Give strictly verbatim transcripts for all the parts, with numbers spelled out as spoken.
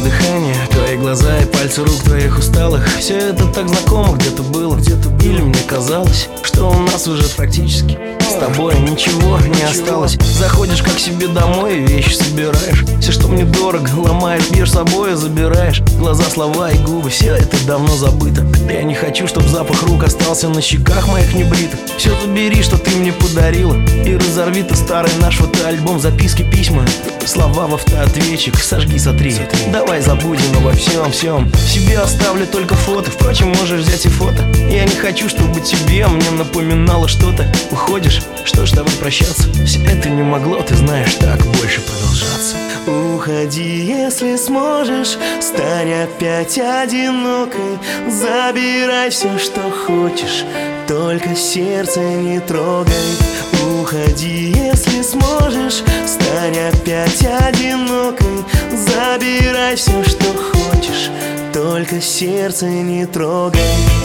дыхание, твои глаза и пальцы рук твоих усталых. Все это так знакомо, где-то было, где-то или мне казалось, что у нас уже практически с тобой ничего не осталось. Заходишь как себе домой и вещи собираешь. Все, что мне дорого, ломаешь, бьешь с собой и забираешь. Глаза, слова и губы, все это давно забыто. Я не хочу, чтоб запах рук остался на щеках моих небритых. Все забери, что ты мне подарила, и разорви ты старый наш фотоальбом, записки, письма, слова в автоответчик. Сожги, сотри, давай забудем обо всем, всем. Себе оставлю только фото, впрочем, можешь взять и фото. Я не хочу, чтобы тебе мне напоминало что-то. Уходишь, что ж, давай прощаться. Все это не могло, ты знаешь, так больше продолжаться. Уходи, если сможешь, стань опять одинокой. Забирай все, что хочешь, только сердце не трогай. Уходи, если сможешь, стань опять одинокой. Забирай все, что хочешь, только сердце не трогай.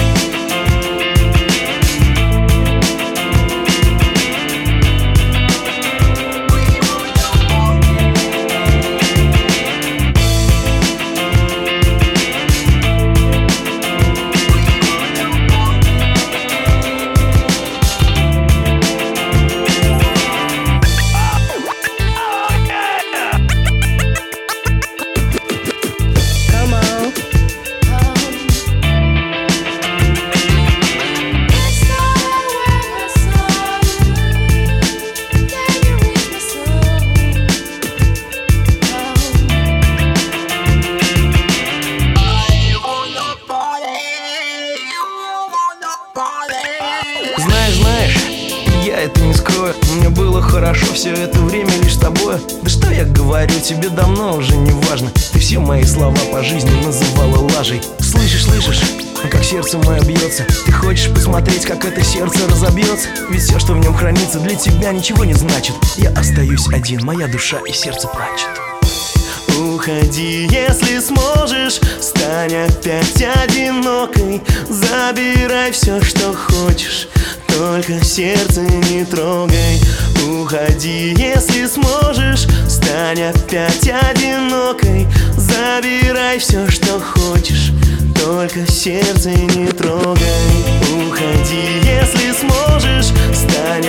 Знаешь, знаешь, я это не скрою, мне было хорошо все это время лишь с тобой. Да что я говорю, тебе давно уже не важно. Ты все мои слова по жизни называла лажей. Слышишь, слышишь, как сердце мое бьется. Ты хочешь посмотреть, как это сердце разобьется? Ведь все, что в нем хранится, для тебя ничего не значит. Я остаюсь один, моя душа и сердце плачет. Уходи, если сможешь, стань опять одинокой. Забирай все, что хочешь, только сердце не трогай. Уходи, если сможешь, стань опять одинокой. Забирай все, что хочешь, только сердце не трогай. Уходи, если сможешь, стань